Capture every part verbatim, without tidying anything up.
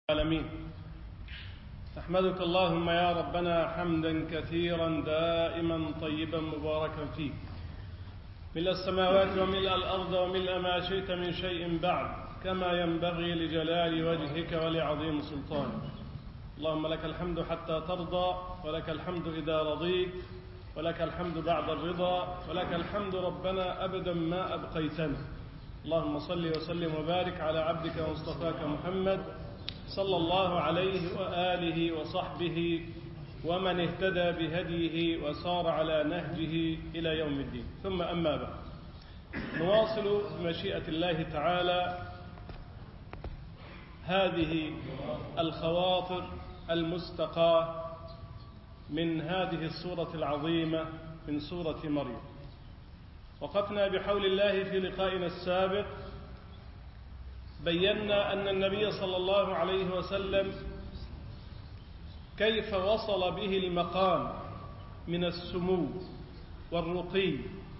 العالمين. نحمدك اللهم يا ربنا حمدا كثيرا دائما طيبا مباركا فيه، ملء السماوات وملء الأرض وملء ما شئت من شيء بعد، كما ينبغي لجلال وجهك ولعظيم سلطانك. اللهم لك الحمد حتى ترضى، ولك الحمد إذا رضيت، ولك الحمد بعد الرضا، ولك الحمد ربنا أبدا ما أبقيتنا. اللهم صل وسلم وبارك على عبدك ومصطفاك محمد صلى الله عليه وآله وصحبه ومن اهتدى بهديه وسار على نهجه إلى يوم الدين. ثم أما بعد، نواصل بمشيئة الله تعالى هذه الخواطر المستقاة من هذه السورة العظيمة من سورة مريم. وقفنا بحول الله في لقائنا السابق، بينا أن النبي صلى الله عليه وسلم كيف وصل به المقام من السمو والرقي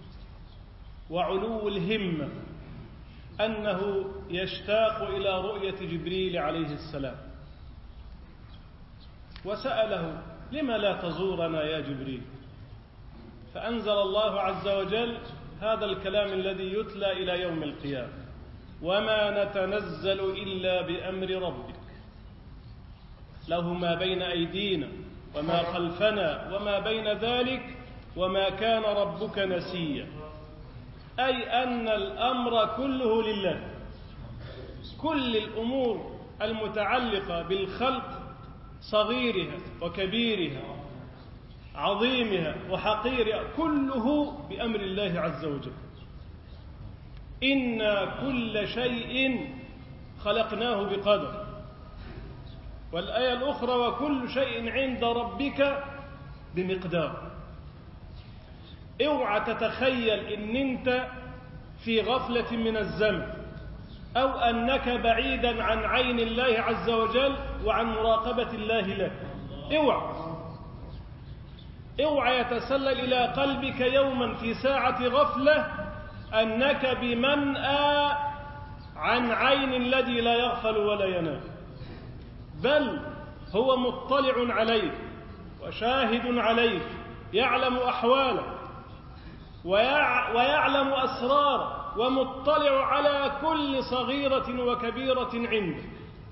وعلو الهمة أنه يشتاق إلى رؤية جبريل عليه السلام، وسأله: لم لا تزورنا يا جبريل؟ فأنزل الله عز وجل هذا الكلام الذي يتلى إلى يوم القيامة: وما نتنزل إلا بأمر ربك، له ما بين أيدينا وما خلفنا وما بين ذلك، وما كان ربك نسيا. أي أن الأمر كله لله، كل الأمور المتعلقة بالخلق، صغيرها وكبيرها، عظيمها وحقيرها، كله بأمر الله عز وجل. إنا كل شيء خلقناه بقدر. والآية الأخرى: وكل شيء عند ربك بمقدار. اوعى تتخيل إن أنت في غفلة من الزمن، أو أنك بعيدا عن عين الله عز وجل وعن مراقبة الله لك. اوعى اوعى يتسلل إلى قلبك يوما في ساعة غفلة أنك بمنأى عن عين الذي لا يغفل ولا ينام، بل هو مطلع عليك وشاهد عليك، يعلم أحوالك ويعلم أسرارك، ومطلع على كل صغيرة وكبيرة عندك.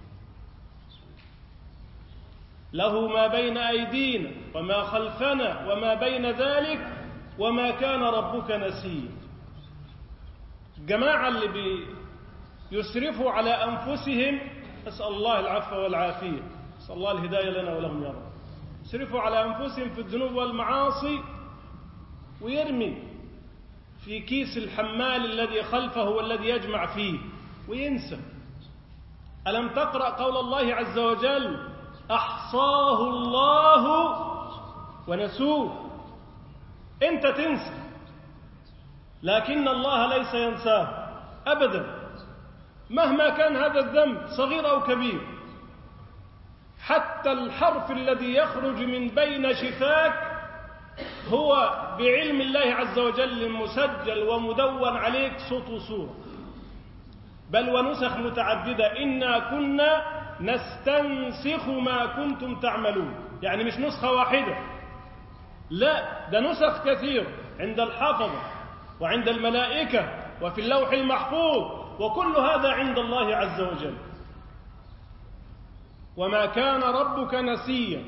له ما بين أيدينا وما خلفنا وما بين ذلك، وما كان ربك نسيا. جماعة اللي بيسرفوا على أنفسهم، أسأل الله العفو والعافية، أسأل الله الهداية لنا ولهم يا رب. يسرفوا على أنفسهم في الذنوب والمعاصي، ويرمي في كيس الحمال الذي خلفه والذي يجمع فيه وينسى. ألم تقرأ قول الله عز وجل: أحصاه الله ونسوه؟ أنت تنسى، لكن الله ليس ينساه أبدا، مهما كان هذا الذنب صغير أو كبير. حتى الحرف الذي يخرج من بين شفاك هو بعلم الله عز وجل مسجل ومدون عليك صوت وصورة، بل ونسخ متعددة. إنا كنا نستنسخ ما كنتم تعملون. يعني مش نسخة واحدة، لا، ده نسخ كثير عند الحافظة وعند الملائكة وفي اللوح المحفوظ، وكل هذا عند الله عز وجل. وما كان ربك نسيا.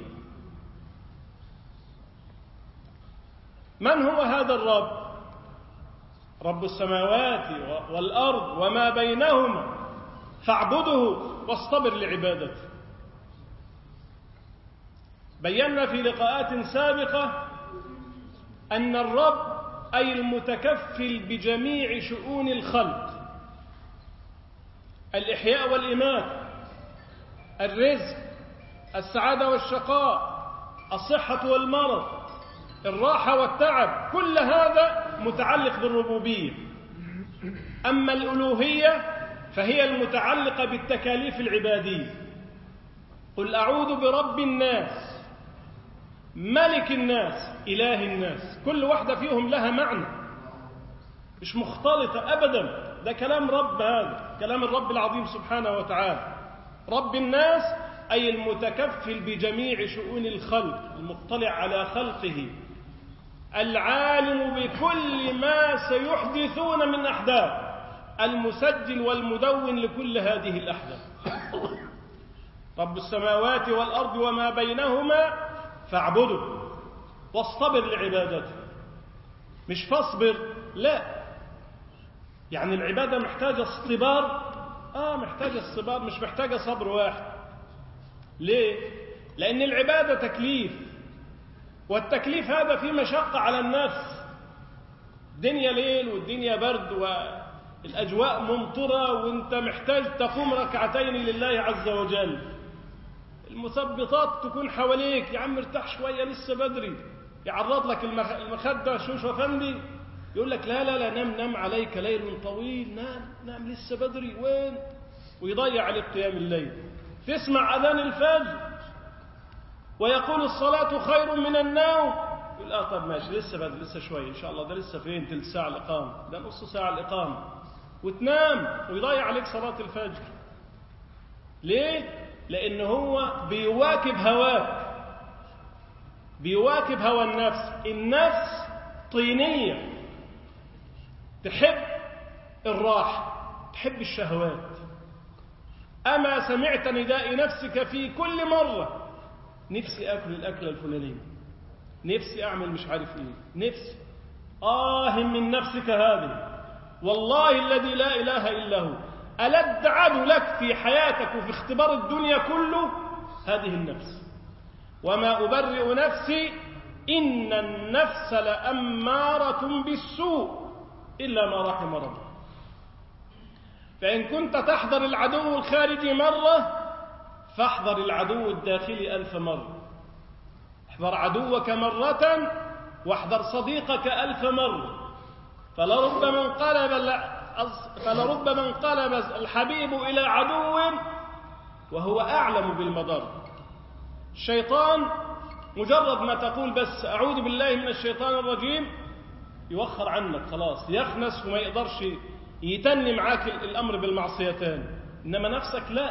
من هو هذا الرب؟ رب السماوات والأرض وما بينهما، فاعبده واصطبر لعبادته. بينا في لقاءات سابقة أن الرب أي المتكفل بجميع شؤون الخلق: الإحياء والإماتة، الرزق، السعادة والشقاء، الصحة والمرض، الراحة والتعب، كل هذا متعلق بالربوبية. أما الألوهية فهي المتعلقة بالتكاليف العبادية. قل أعوذ برب الناس، ملك الناس، إله الناس. كل واحدة فيهم لها معنى، مش مختلطة أبدا. ده كلام رب، هذا كلام الرب العظيم سبحانه وتعالى. رب الناس أي المتكفل بجميع شؤون الخلق، المطلع على خلقه، العالم بكل ما سيحدثون من أحداث، المسجل والمدون لكل هذه الأحداث. رب السماوات والأرض وما بينهما فاعبده واصطبر لعبادته. مش فاصبر، لا، يعني العبادة محتاجة اصطبار، آه محتاجة اصطبار، مش محتاجة صبر واحد. ليه؟ لأن العبادة تكليف، والتكليف هذا فيه مشقة على النفس. الدنيا ليل والدنيا برد والأجواء ممطرة وانت محتاج تقوم ركعتين لله عز وجل، المثبطات تكون حواليك، يا عم ارتاح شوية لسه بدري، يعرض لك المخدة شوش وفندي، يقول لك لا لا لا نام نام عليك ليل طويل، نام نام لسه بدري، وين؟ ويضيع عليك قيام الليل. تسمع أذان الفجر ويقول الصلاة خير من النوم، يقول آه طب ماشي لسه بدري لسه شوية إن شاء الله، ده لسه فين تلت ساعة الإقامة، ده نص ساعة الإقامة، وتنام ويضيع عليك صلاة الفجر. ليه؟ لأن هو بيواكب هواك، بيواكب هوى النفس. النفس طينية، تحب الراحة، تحب الشهوات. أما سمعت نداء نفسك في كل مرة، نفسي أكل الأكلة الفلانية، نفسي أعمل مش عارف إيه، نفسي آه من نفسك هذه، والله الذي لا إله إلا هو ألد عدو لك في حياتك وفي اختبار الدنيا كله هذه النفس. وما أبرئ نفسي إن النفس لأمارة بالسوء إلا ما رحم ربي. فإن كنت تحضر العدو الخارجي مرة فاحضر العدو الداخلي ألف مرة. احضر عدوك مرة واحضر صديقك ألف مرة. فلربما انقلب فلربما انقلب الحبيب إلى عدو وهو أعلم بالمضر. الشيطان مجرد ما تقول بس أعوذ بالله من الشيطان الرجيم يوخر عنك خلاص، يخنس وما يقدرش يتني معاك الأمر بالمعصيتان. إنما نفسك لا،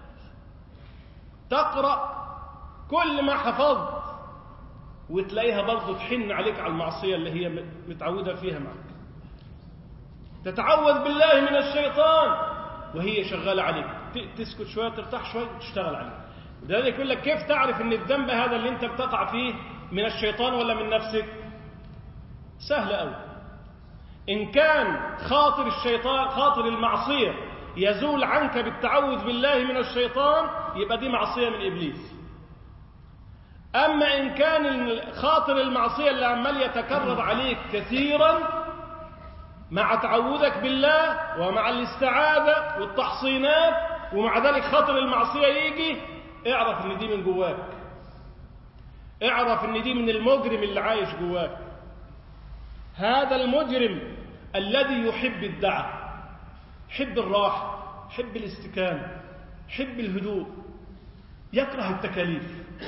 تقرأ كل ما حفظت وتلاقيها برضو تحن عليك على المعصية اللي هي متعودة فيها معك. تتعوذ بالله من الشيطان وهي شغالة عليك، تسكت شوية ترتاح شوية تشتغل عليك. لذلك يقول لك كيف تعرف ان الذنب هذا اللي انت بتقع فيه من الشيطان ولا من نفسك؟ سهل أوي. إن كان خاطر الشيطان خاطر المعصية يزول عنك بالتعوذ بالله من الشيطان يبقى دي معصية من إبليس. أما إن كان خاطر المعصية اللي عمال يتكرر عليك كثيرا مع تعوذك بالله ومع الاستعاذة والتحصينات ومع ذلك خاطر المعصية يجي، اعرف ان دي من جواك، اعرف ان دي من المجرم اللي عايش جواك. هذا المجرم الذي يحب الدعاء، يحب الراحة، يحب الاستكانة، يحب الهدوء، يكره التكاليف،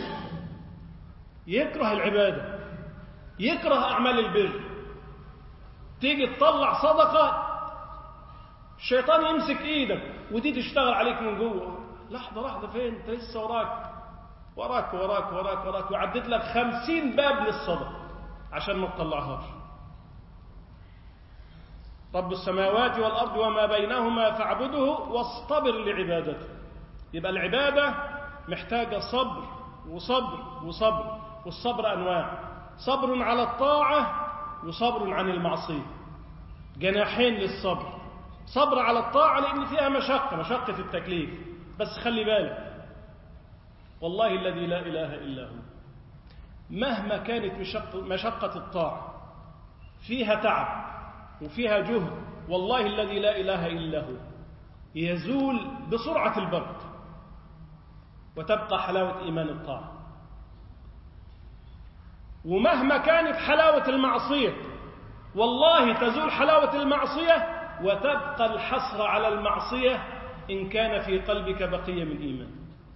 يكره العبادة، يكره أعمال البر. تيجي تطلع صدقة الشيطان يمسك ايدك ودي تشتغل عليك من جوه، لحظة لحظة فين انت لسه وراك وراك وراك وراك وراك وعدت لك خمسين باب للصدقة عشان ما تطلعهاش. رب السماوات والأرض وما بينهما فاعبده واصطبر لعبادته. يبقى العبادة محتاجة صبر وصبر وصبر، والصبر أنواع، صبر على الطاعة وصبر عن المعصية، جناحين للصبر. صبر على الطاعة لأن فيها مشقة، مشقة التكليف، بس خلي بالك والله الذي لا إله إلا هو مهما كانت مشقة الطاعة فيها تعب وفيها جهد، والله الذي لا إله إلا هو يزول بسرعة البرد وتبقى حلاوة إيمان الطاعة. ومهما كانت حلاوة المعصية والله تزول حلاوة المعصية وتبقى الحسرة على المعصية إن كان في قلبك بقية من إيمان.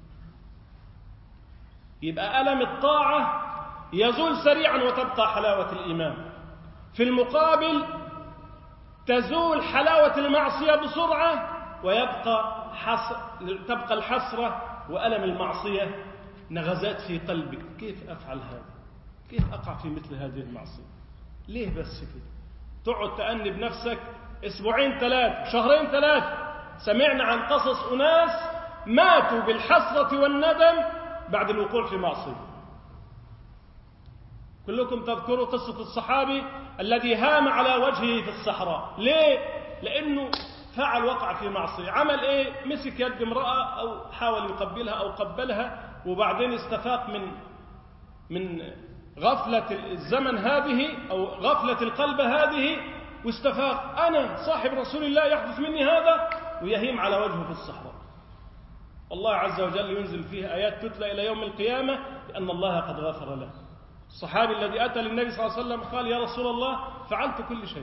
يبقى ألم الطاعة يزول سريعا وتبقى حلاوة الإيمان. في المقابل تزول حلاوة المعصية بسرعة ويبقى حس... تبقى الحسرة وألم المعصية نغزات في قلبك. كيف أفعل هذا؟ كيف أقع في مثل هذه المعصية؟ ليه بس كده؟ تقعد تأنب نفسك أسبوعين ثلاثة، شهرين ثلاثة. سمعنا عن قصص أناس ماتوا بالحسرة والندم بعد الوقوع في معصية. كلكم تذكروا قصة الصحابي الذي هام على وجهه في الصحراء. ليه؟ لأنه فعل وقع في معصية. عمل إيه؟ مسك يد امرأة أو حاول يقبلها أو قبلها، وبعدين استفاق من من غفلة الزمن هذه أو غفلة القلب هذه، واستفاق أنا صاحب رسول الله يحدث مني هذا، ويهيم على وجهه في الصحراء. الله عز وجل ينزل فيه آيات تتلى إلى يوم القيامة لأن الله قد غفر له. الصحابي الذي أتى للنبي صلى الله عليه وسلم قال: يا رسول الله فعلت كل شيء،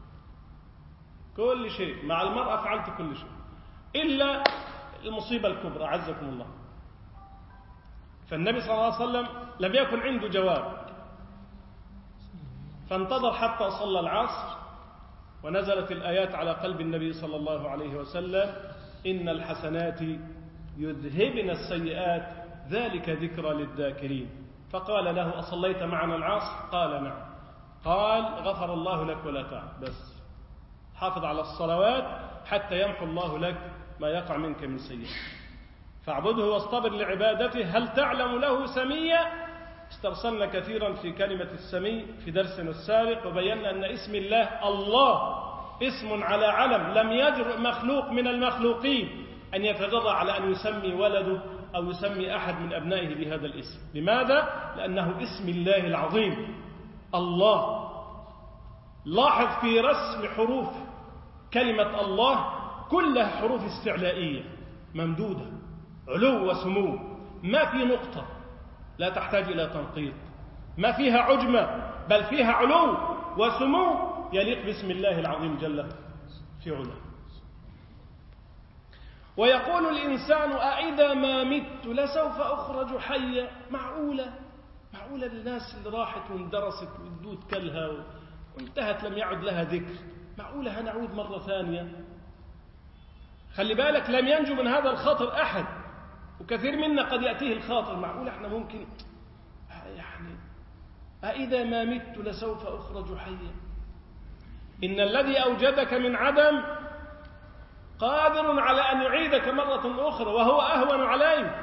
كل شيء مع المرأة فعلت كل شيء إلا المصيبة الكبرى عزكم الله. فالنبي صلى الله عليه وسلم لم يكن عنده جواب، فانتظر حتى صلى العصر، ونزلت الآيات على قلب النبي صلى الله عليه وسلم: إن الحسنات يذهبن السيئات ذلك ذكرى للذاكرين. فقال له: أصليت معنا العصر؟ قال: نعم. قال: غفر الله لك ولا تعب، بس حافظ على الصلوات حتى يمحو الله لك ما يقع منك من سيئة، فاعبده واصطبر لعبادته. هل تعلم له سميا؟ استرسلنا كثيرا في كلمة السمي في درسنا السابق، وبينا أن اسم الله الله اسم على علم، لم يجرؤ مخلوق من المخلوقين أن يتجرأ على أن يسمي ولده أو يسمي أحد من أبنائه بهذا الاسم. لماذا؟ لأنه اسم الله العظيم الله. لاحظ في رسم حروف كلمة الله كلها حروف استعلائية ممدودة، علو وسمو، ما في نقطة لا تحتاج إلى تنقيط، ما فيها عجمة، بل فيها علو وسمو يليق باسم الله العظيم جل في علاه. ويقول الإنسان: أإذا ما مت لسوف أخرج حيا. معقولة معقولة الناس اللي راحت واندرست والدود كلها وانتهت لم يعد لها ذكر، معقولة هنعود مرة ثانية؟ خلي بالك، لم ينجو من هذا الخاطر أحد، وكثير منا قد يأتيه الخاطر: معقولة احنا ممكن يعني أإذا ما مت لسوف أخرج حيا. إن الذي أوجدك من عدم قادر على أن يعيدك مرة أخرى، وهو أهون عليه.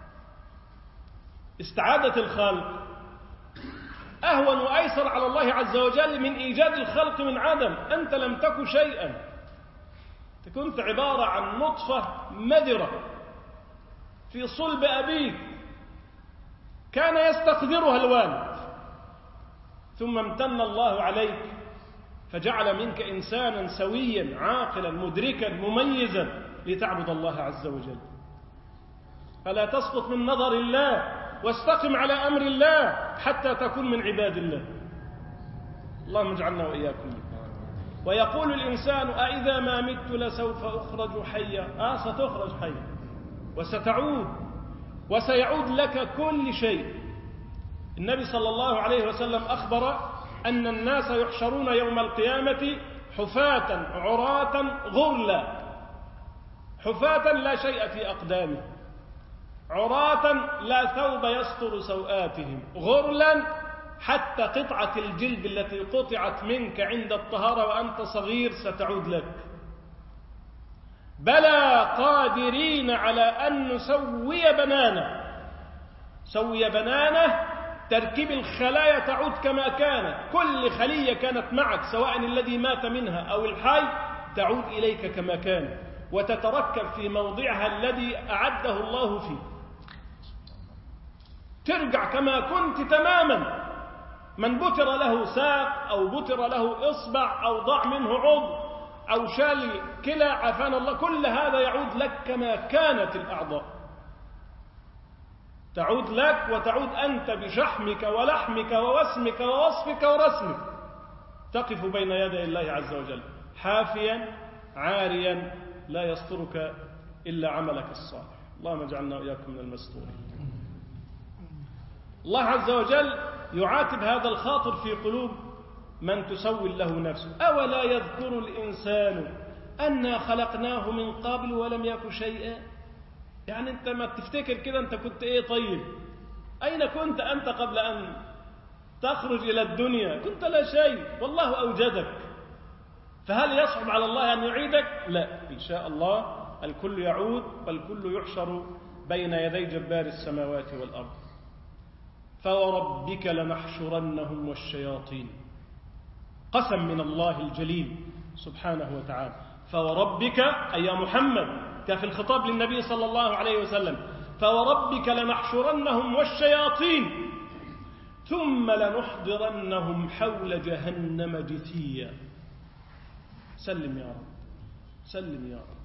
استعادة الخلق أهون وأيسر على الله عز وجل من إيجاد الخلق من عدم. أنت لم تكن شيئا، كنت عبارة عن نطفة مدرة في صلب أبيك كان يستقدرها الوالد، ثم امتن الله عليك فجعل منك إنسانا سويا عاقلا مدركا مميزا لتعبد الله عز وجل. فلا تسقط من نظر الله، واستقم على أمر الله حتى تكون من عباد الله. اللهم اجعلنا وإياكم. ويقول الإنسان: أإذا ما مت لسوف أخرج حيا. آه ستخرج حيا وستعود، وسيعود لك كل شيء. النبي صلى الله عليه وسلم أخبر أن الناس يحشرون يوم القيامة حفاة عراة غرلا. حفاة لا شيء في أقدامهم، عراة لا ثوب يستر سوآتهم، غرلا حتى قطعة الجلد التي قطعت منك عند الطهارة وأنت صغير ستعود لك. بلى قادرين على أن نسوي بنانه. سوي بنانه تركيب الخلايا تعود كما كانت، كل خلية كانت معك سواء الذي مات منها أو الحي تعود إليك كما كانت، وتتركب في موضعها الذي أعده الله فيه، ترجع كما كنت تماما. من بتر له ساق أو بتر له إصبع أو ضاع منه عضو أو شال كلى عافانا الله، كل هذا يعود لك كما كانت الأعضاء، تعود لك وتعود أنت بشحمك ولحمك ووسمك ووصفك ورسمك، تقف بين يدي الله عز وجل حافيا عاريا لا يسترك إلا عملك الصالح. اللهم اجعلنا وإياكم من المستورين. الله عز وجل يعاتب هذا الخاطر في قلوب من تسول له نفسه. أولا يذكر الإنسان أنا خلقناه من قبل ولم يك شيئا. يعني أنت ما تفتكر كده أنت كنت إيه؟ طيب أين كنت أنت قبل أن تخرج إلى الدنيا؟ كنت لا شيء، والله أوجدك. فهل يصعب على الله أن يعيدك؟ لا، إن شاء الله الكل يعود والكل يحشر بين يدي جبار السماوات والأرض. فوربك لنحشرنهم والشياطين، قسم من الله الجليل سبحانه وتعالى. فوربك أي يا محمد، كفي الخطاب للنبي صلى الله عليه وسلم، فوربك لنحشرنهم والشياطين ثم لنحضرنهم حول جهنم جثيا. سلم يا رب، سلم يا رب.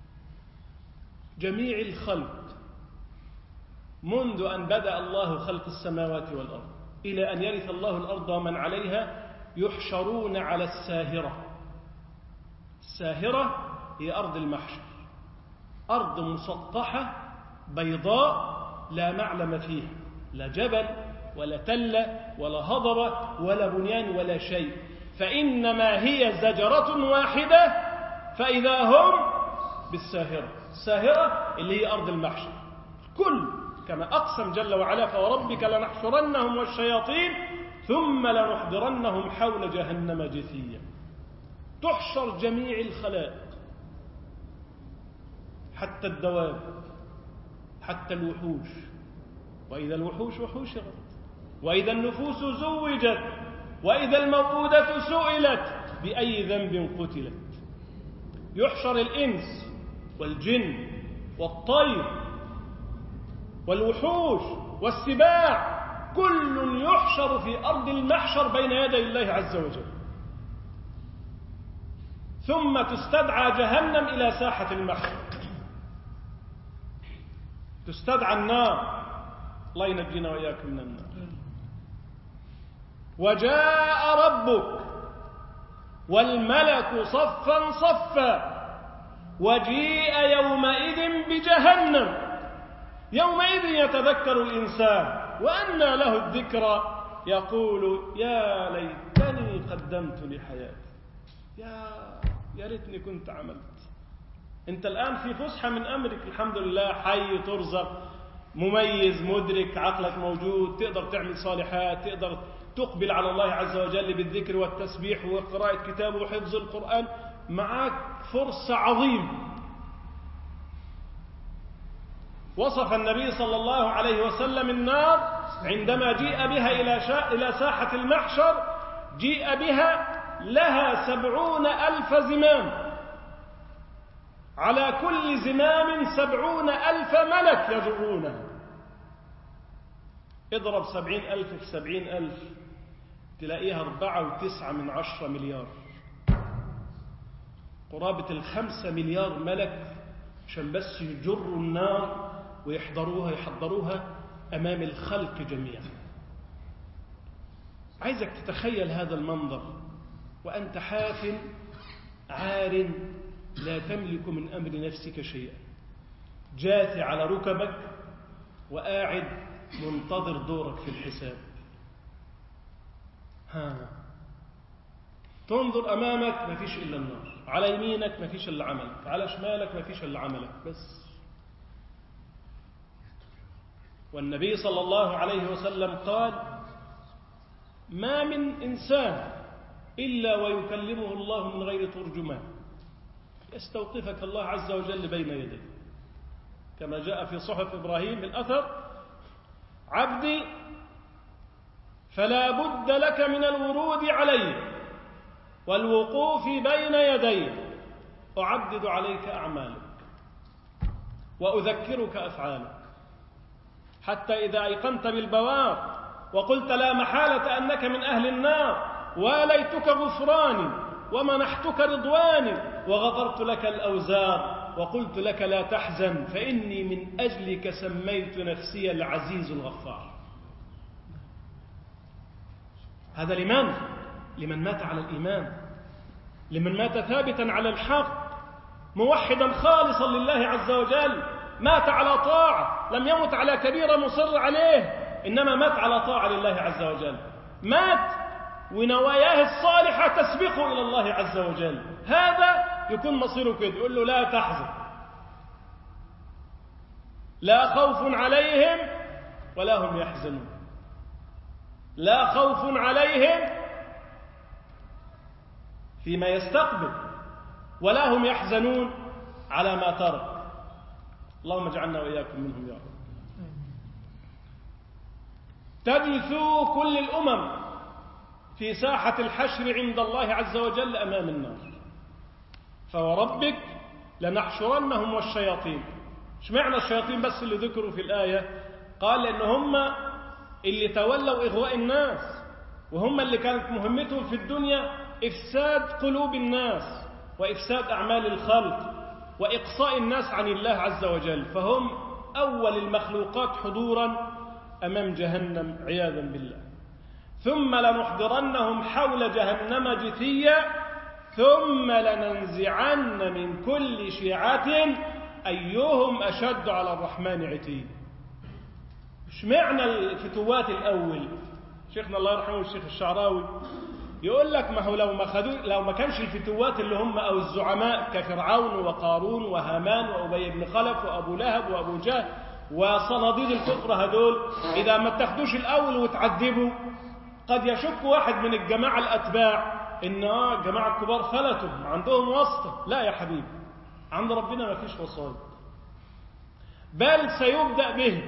جميع الخلق منذ أن بدأ الله خلق السماوات والأرض إلى أن يرث الله الأرض ومن عليها يحشرون على الساهرة. الساهرة هي أرض المحشر، أرض مسطحة بيضاء لا معلم فيها، لا جبل ولا تلة ولا هضبة ولا بنيان ولا شيء، فإنما هي زجرة واحدة فإذا هم بالساهرة. الساهرة اللي هي أرض المحشر. كل كما أقسم جل وعلا فوربك لنحشرنهم والشياطين ثم لنحضرنهم حول جهنم جثيا. تحشر جميع الخلائق، حتى الدواب، حتى الوحوش. وإذا الوحوش حشرت، وإذا النفوس زوجت، وإذا الموءودة سئلت بأي ذنب قتلت. يحشر الإنس والجن والطير والوحوش والسباع، كل يحشر في أرض المحشر بين يدي الله عز وجل. ثم تستدعى جهنم إلى ساحة المحشر، تستدعى النار، الله ينجينا وإياكم من النار. وجاء ربك والملك صفا صفا وجيء يومئذ بجهنم. يومئذ يتذكر الإنسان وأنى له الذكرى، يقول يا ليتني قدمت لحياتي، يا يا ريتني كنت عملت. أنت الآن في فسحة من أمرك، الحمد لله، حي ترزق، مميز مدرك، عقلك موجود، تقدر تعمل صالحات، تقدر تقبل على الله عز وجل بالذكر والتسبيح وقراءة كتابه وحفظ القرآن. معك فرصة عظيمة. وصف النبي صلى الله عليه وسلم النار عندما جيء بها إلى ساحة المحشر، جيء بها لها سبعون ألف زمام، على كل زمام سبعون ألف ملك يجرونها. اضرب سبعين ألف في سبعين ألف تلاقيها أربعة وتسعة من عشرة مليار، قرابة الخمسة مليار ملك عشان بس يجروا النار ويحضروها يحضروها أمام الخلق جميعا. عايزك تتخيل هذا المنظر وأنت حافٍ عار لا تملك من أمر نفسك شيئا، جاثي على ركبك وقاعد منتظر دورك في الحساب. ها تنظر أمامك ما فيش إلا النار، على يمينك ما فيش إلا عملك، على شمالك ما فيش إلا عملك بس. والنبي صلى الله عليه وسلم قال ما من إنسان إلا ويكلمه الله من غير ترجمان، يستوقفك الله عز وجل بين يديه، كما جاء في صحف إبراهيم الأثر: عبدي فلا بد لك من الورود علي والوقوف بين يدي، أعدد عليك أعمالك وأذكرك أفعالك، حتى إذا أيقنت بالبوار وقلت لا محالة أنك من أهل النار واليتك غفراني ومنحتك رضواني وغفرت لك الأوزار وقلت لك لا تحزن فإني من أجلك سميت نفسي العزيز الغفار. هذا لمن؟ لمن مات على الإيمان، لمن مات ثابتا على الحق، موحدا خالصا لله عز وجل، مات على طاعة، لم يمت على كبيرة مصر عليه، إنما مات على طاعة لله عز وجل، مات ونواياه الصالحة تسبقه إلى الله عز وجل. هذا يكون مصيره كده، يقول له لا تحزن، لا خوف عليهم ولا هم يحزنون، لا خوف عليهم فيما يستقبل ولا هم يحزنون على ما ترك. اللهم اجعلنا وإياكم منهم يا رب. تجثو كل الأمم في ساحة الحشر عند الله عز وجل أمام النار. فوربك لنحشرنهم والشياطين. مش معنى الشياطين بس اللي ذكروا في الآية؟ قال لأن هم اللي تولوا إغواء الناس، وهم اللي كانت مهمتهم في الدنيا إفساد قلوب الناس وإفساد أعمال الخلق وإقصاء الناس عن الله عز وجل، فهم أول المخلوقات حضورا أمام جهنم عياذا بالله. ثم لنحضرنهم حول جهنم جثيا ثم لننزعن من كل شيعة أيهم أشد على الرحمن عتيا. مش معنى الفتوات الأول؟ شيخنا الله يرحمه الشيخ الشعراوي يقول لك ما هو لو ما خدوا لو ما كانش الفتوات اللي هم أو الزعماء كفرعون وقارون وهامان وأبي بن خلف وأبو لهب وأبو جهل وصناديد الكفر هدول، إذا ما اتخدوش الأول وتعذبوا قد يشك واحد من الجماعة الأتباع إن آه الجماعة الكبار فلتوا عندهم واسطة. لا يا حبيبي، عند ربنا ما فيش وسايط، بل سيبدأ به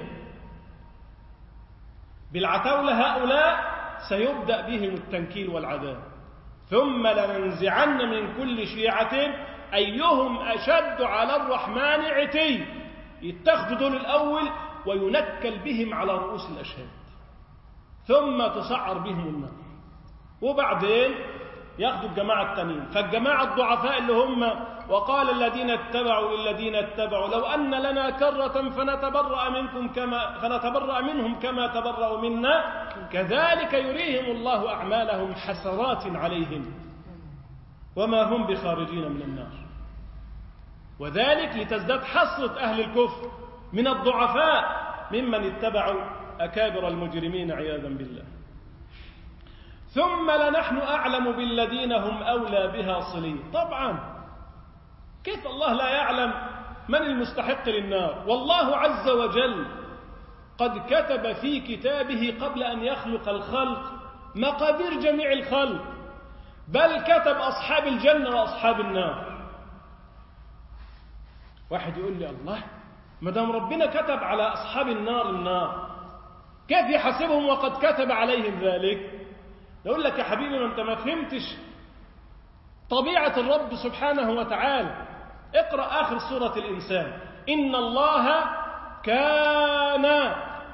بالعتاولة هؤلاء، سيبدأ بهم التنكيل والعذاب. ثم لننزعن من كل شيعة أيهم أشد على الرحمن عتي. يتخذوا دول الأول وينكل بهم على رؤوس الأشهاد، ثم تسعر بهم النار، وبعدين ياخذوا الجماعة التانيين. فالجماعة الضعفاء اللي هم وقال الذين اتبعوا للذين اتبعوا لو أن لنا كرة فنتبرأ منكم كما فنتبرأ منهم كما تبرأوا منا كذلك يريهم الله أعمالهم حسرات عليهم وما هم بخارجين من النار. وذلك لتزداد حسرة أهل الكفر من الضعفاء ممن اتبعوا أكابر المجرمين عياذا بالله. ثم لنحن أعلم بالذين هم أولى بها صليا. طبعا كيف الله لا يعلم من المستحق للنار؟ والله عز وجل قد كتب في كتابه قبل أن يخلق الخلق مقادير جميع الخلق، بل كتب أصحاب الجنة وأصحاب النار. واحد يقول لي الله، ما دام ربنا كتب على أصحاب النار النار كيف يحاسبهم وقد كتب عليهم ذلك؟ يقول لك يا حبيبي ما أنت ما فهمتش طبيعة الرب سبحانه وتعالى. اقرأ آخر سورة الإنسان: إن الله كان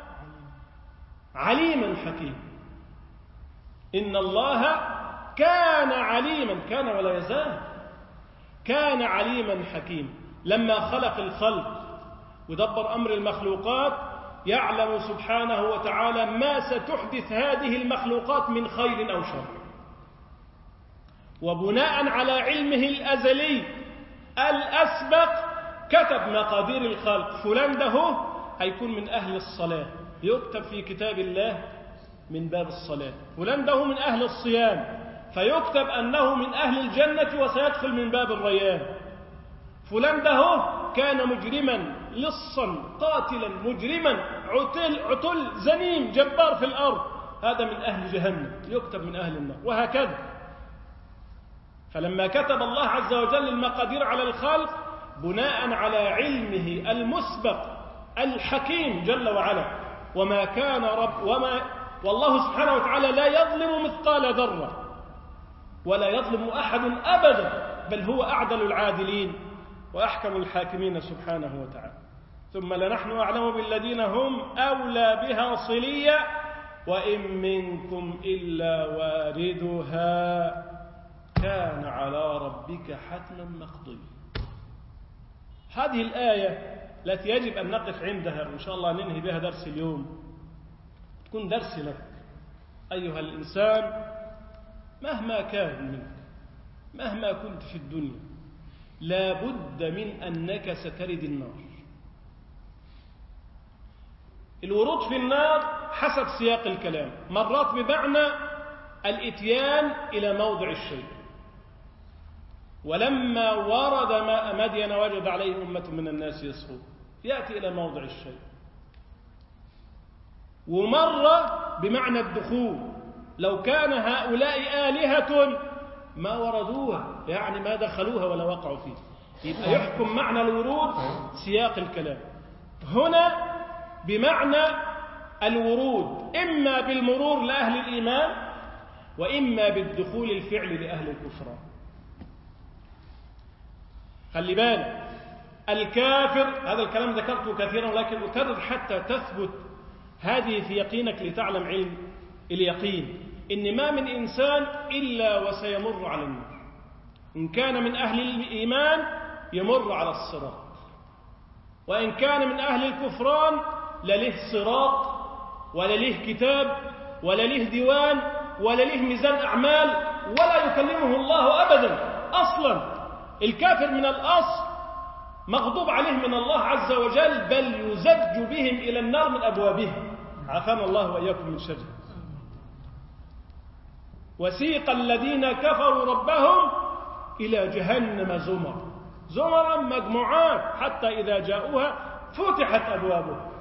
عليما حكيما. إن الله كان عليما، كان ولا يزال، كان عليما حكيما. لما خلق الخلق ودبر أمر المخلوقات يعلم سبحانه وتعالى ما ستحدث هذه المخلوقات من خير أو شر، وبناء على علمه الأزلي الأسبق كتب مقادير الخلق. فلان ده هيكون من أهل الصلاة، يكتب في كتاب الله من باب الصلاة. فلان ده من أهل الصيام، فيكتب أنه من أهل الجنة وسيدخل من باب الريان. فلان ده كان مجرما لصا قاتلا مجرما عتل, عتل زنيم جبار في الأرض، هذا من أهل جهنم، يكتب من أهل النار، وهكذا. فلما كتب الله عز وجل المقادير على الخلق بناء على علمه المسبق الحكيم جل وعلا، وما كان رب وما والله سبحانه وتعالى لا يظلم مثقال ذرة ولا يظلم أحد أبدا، بل هو أعدل العادلين وأحكم الحاكمين سبحانه وتعالى. ثم لنحن أعلم بالذين هم أولى بها صليا وإن منكم إلا واردها كان على ربك حتما مقضيا. هذه الآية التي يجب أن نقف عندها وإن شاء الله ننهي بها درس اليوم، تكون درس لك أيها الإنسان مهما كان منك، مهما كنت في الدنيا، لا بد من أنك سترد النار. الورود في النار حسب سياق الكلام مرات بمعنى الإتيان إلى موضع الشيء، ولما ورد ماء مدين وجد عليه أمة من الناس يسقون، يأتي إلى موضع الشيء. ومرة بمعنى الدخول، لو كان هؤلاء آلهة ما وردوها، يعني ما دخلوها ولا وقعوا فيه. يبقى يحكم معنى الورود سياق الكلام. هنا بمعنى الورود إما بالمرور لأهل الإيمان وإما بالدخول الفعلي لأهل الكفران. خلي بالك، الكافر، هذا الكلام ذكرته كثيرا ولكن أكرر حتى تثبت هذه في يقينك لتعلم علم اليقين، إن ما من إنسان إلا وسيمر على النار. إن كان من أهل الإيمان يمر على الصراط، وإن كان من أهل الكفران لله صراط ولا له كتاب ولا له ديوان ولا له ميزان أعمال ولا يكلمه الله أبدا. أصلا الكافر من الأصل مغضوب عليه من الله عز وجل، بل يزج بهم إلى النار من أبوابها، عافانا الله وإياكم من شر. وسيق الذين كفروا ربهم إلى جهنم زمر، زمرا مجموعات حتى إذا جاءوها فتحت أبوابها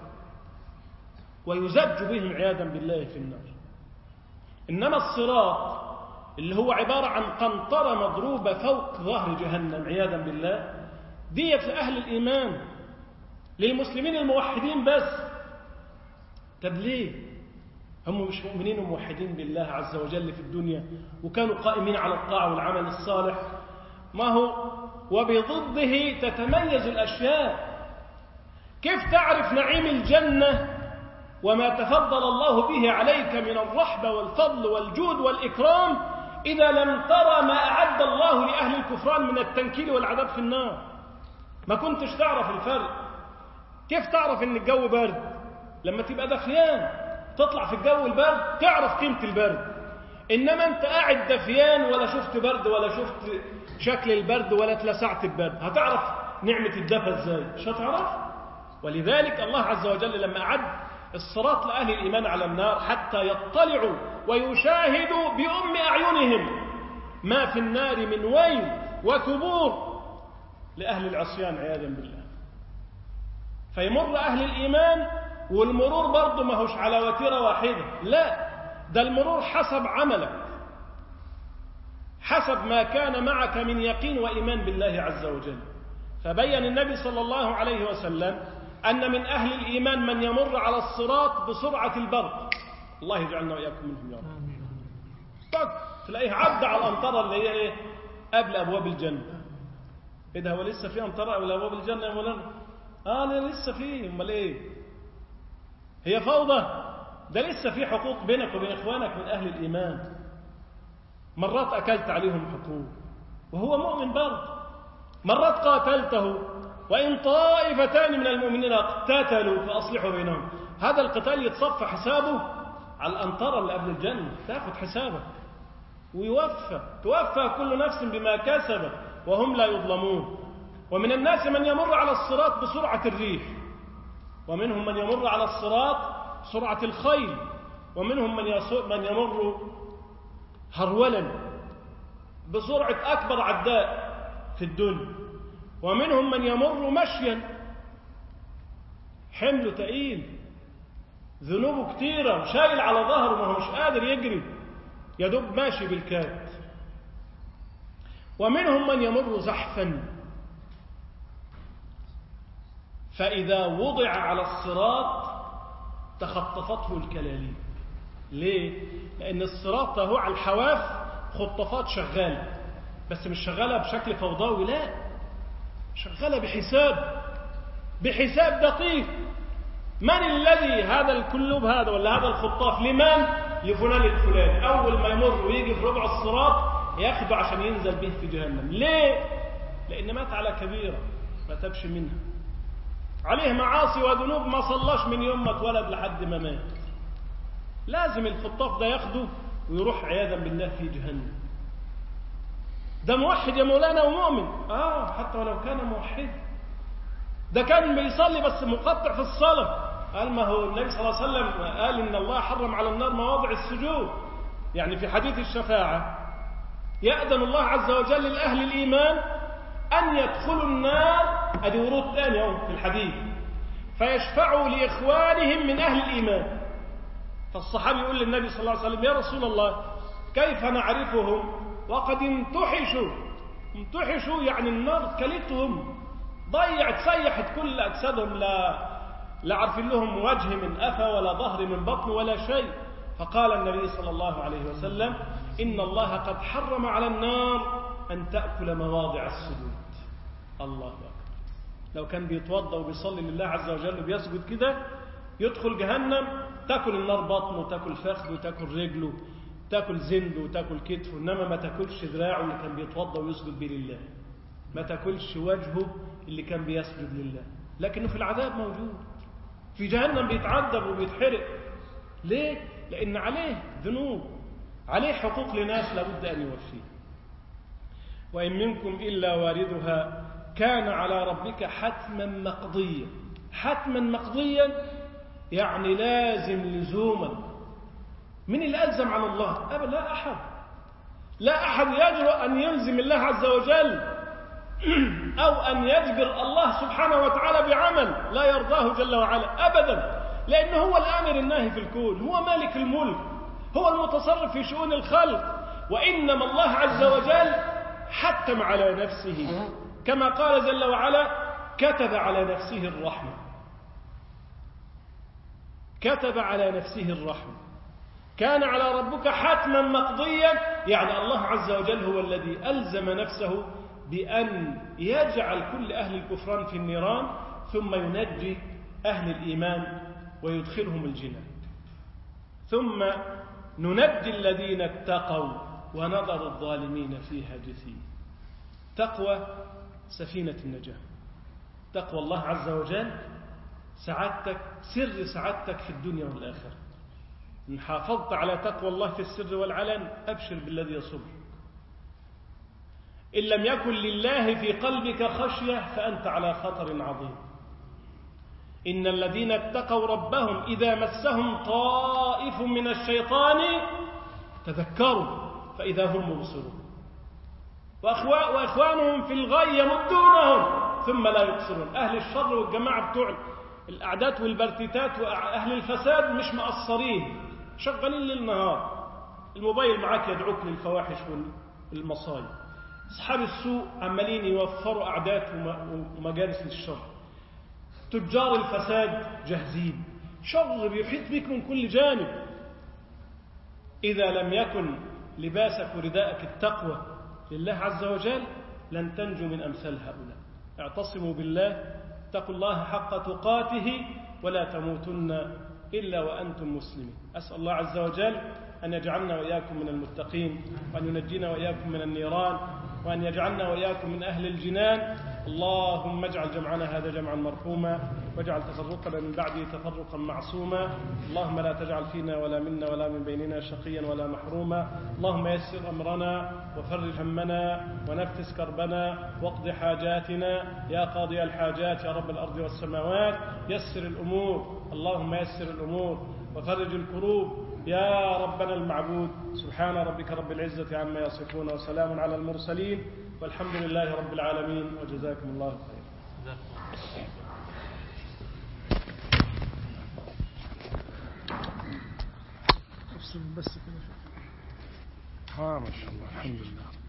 ويزج بهم عياذا بالله في النار. إنما الصراط اللي هو عبارة عن قنطرة مضروبة فوق ظهر جهنم عياذا بالله، ديت لأهل الإيمان للمسلمين الموحدين بس. طب ليه؟ هم مش مؤمنين وموحدين بالله عز وجل في الدنيا وكانوا قائمين على الطاعة والعمل الصالح؟ ما هو وبضده تتميز الأشياء. كيف تعرف نعيم الجنة وما تفضل الله به عليك من الرحبة والفضل والجود والإكرام إذا لم ترى ما أعد الله لأهل الكفران من التنكيل والعذاب في النار؟ ما كنتش تعرف الفرق. كيف تعرف إن الجو برد؟ لما تبقى دفيان تطلع في الجو البرد تعرف قيمة البرد. إنما أنت قاعد دفيان ولا شفت برد ولا شفت شكل البرد ولا تلسعت البرد، هتعرف نعمة الدفى إزاي؟ مش هتعرف. ولذلك الله عز وجل لما أعد الصراط لأهل الإيمان على النار حتى يطلعوا ويشاهدوا بأم أعينهم ما في النار من ويل وثبور لأهل العصيان عياذا بالله. فيمر أهل الإيمان، والمرور برضه ما هوش على وتيرة واحدة، لا، ده المرور حسب عملك، حسب ما كان معك من يقين وإيمان بالله عز وجل. فبين النبي صلى الله عليه وسلم أن من أهل الإيمان من يمر على الصراط بسرعة البرق، الله يجعلنا وإياكم منهم يا رب. تلاقيه عدى على الأمطار اللي هي إيه؟ قبل أبواب الجنة. إيه ده، هو لسه في أمطار قبل أبواب الجنة يا مولانا؟ آه لا لسه فيه، أمال إيه؟ هي فوضى؟ ده لسه في حقوق بينك وبين إخوانك من أهل الإيمان. مرات أكلت عليهم حقوق وهو مؤمن برضه، مرات قاتلته، وإن طائفتان من المؤمنين اقتتلوا فأصلحوا بينهم. هذا القتال يتصفى حسابه على الأمطار اللي قبل الجنة، تأخذ حسابه ويوفى، توفى كل نفس بما كسبت وهم لا يظلمون. ومن الناس من يمر على الصراط بسرعة الريح، ومنهم من يمر على الصراط سرعة الخيل، ومنهم من من يمر هرولا بسرعة أكبر عداء في الدنيا، ومنهم من يمر مشيا حمله تقيل، ذنوبه كتيرة، شايل على ظهره ما هو مش قادر يجري، يدب ماشي بالكاد. ومنهم من يمر زحفا، فإذا وضع على الصراط تخطفته الكلاليب. ليه؟ لأن الصراط هو على الحواف خطفات شغالة، بس مش شغالة بشكل فوضوي، لا، شغالة بحساب، بحساب دقيق. من الذي هذا الكلوب هذا ولا هذا الخطاف لمن؟ لفلان الفلاني. أول ما يمر ويجي في ربع الصراط ياخده عشان ينزل به في جهنم. ليه؟ لأن مات على كبيرة ما تبش منها، عليه معاصي وذنوب ما صلاش من يوم ما اتولد لحد ما مات. لازم الخطاف ده ياخده ويروح عياذا بالله في جهنم. ده موحد يا مولانا ومؤمن، آه حتى ولو كان موحد، ده كان بيصلي بس مقطع في الصلاة. قال ما هو النبي صلى الله عليه وسلم قال إن الله حرم على النار مواضع السجود، يعني في حديث الشفاعة يأذن الله عز وجل لأهل الإيمان أن يدخلوا النار، أدي ورود ثانية في الحديث، فيشفعوا لإخوانهم من أهل الإيمان. فالصحابي يقول للنبي صلى الله عليه وسلم: يا رسول الله كيف نعرفهم وقد انتحشوا؟ انتحشوا يعني النار كلتهم، ضيعت سيحت كل أجسادهم، لا لا عارفين لهم وجه من أفى ولا ظهر من بطن ولا شيء. فقال النبي صلى الله عليه وسلم: إن الله قد حرم على النار أن تأكل مواضع السجود. الله أكبر. لو كان بيتوضأ وبيصلي لله عز وجل وبيسجد كده يدخل جهنم، تأكل النار بطنه وتأكل فخذه وتأكل رجله، تأكل زنده وتأكل كتفه، إنما ما تأكلش ذراعه اللي كان بيتوضأ ويسجد به لله، ما تأكلش وجهه اللي كان بيسجد لله. لكنه في العذاب موجود، في جهنم بيتعذب وبيتحرق. ليه؟ لأن عليه ذنوب، عليه حقوق لناس لابد أن يوفيه. وإن منكم إلا واردها كان على ربك حتما مقضيا. حتما مقضيا يعني لازم لزوما. من اللي ألزم على الله؟ أبدا لا أحد. لا أحد يجرؤ أن يلزم الله عز وجل أو أن يجبر الله سبحانه وتعالى بعمل لا يرضاه جل وعلا أبدا، لأنه هو الآمر الناهي في الكون، هو مالك الملك، هو المتصرف في شؤون الخلق. وإنما الله عز وجل حتم على نفسه كما قال جل وعلا: كتب على نفسه الرحمة. كتب على نفسه الرحمة. كان على ربك حتما مقضيا، يعني الله عز وجل هو الذي ألزم نفسه بأن يجعل كل أهل الكفران في النيران ثم ينجي أهل الإيمان ويدخلهم الجنة. ثم ننجي الذين اتقوا ونذر الظالمين فيها جثيا. تقوى سفينة النجاة. تقوى الله عز وجل سعادتك، سر سعادتك في الدنيا والآخرة. إن حافظت على تقوى الله في السر والعلن أبشر بالذي يصبر. إن لم يكن لله في قلبك خشية فأنت على خطر عظيم. إن الذين اتقوا ربهم إذا مسهم طائف من الشيطان تذكروا فإذا هم مبصرون، وإخوانهم في الغي يمدونهم ثم لا يبصرون. أهل الشر والجماعة بتوع الأعداد والبرتيتات وأهل الفساد مش مقصرين، شغالين ليل نهار، الموبايل معاك يدعوك للفواحش والمصايب. أصحاب السوء عمالين يوفروا أعداد ومجالس للشر. تجار الفساد جاهزين، شر بيحيط بك من كل جانب. إذا لم يكن لباسك ورداءك التقوى لله عز وجل لن تنجو من أمثال هؤلاء. اعتصموا بالله، اتقوا الله حق تقاته ولا تموتن إلا وأنتم مسلمين. أسأل الله عز وجل أن يجعلنا وإياكم من المتقين، وأن ينجينا وإياكم من النيران، وأن يجعلنا وإياكم من أهل الجنان. اللهم اجعل جمعنا هذا جمعا مرحوما، واجعل تفرقنا من بعده تفرقا معصوما. اللهم لا تجعل فينا ولا منا ولا من بيننا شقيا ولا محروما. اللهم يسر أمرنا وفرج همنا ونفس كربنا واقض حاجاتنا يا قاضي الحاجات يا رب الأرض والسماوات. يسر الأمور، اللهم يسر الأمور وفرج الكروب يا ربنا المعبود. سبحان ربك رب العزة عما يصفون وسلام على المرسلين والحمد لله رب العالمين وجزاكم الله خيرا. بس كده. ها ما شاء الله الحمد لله.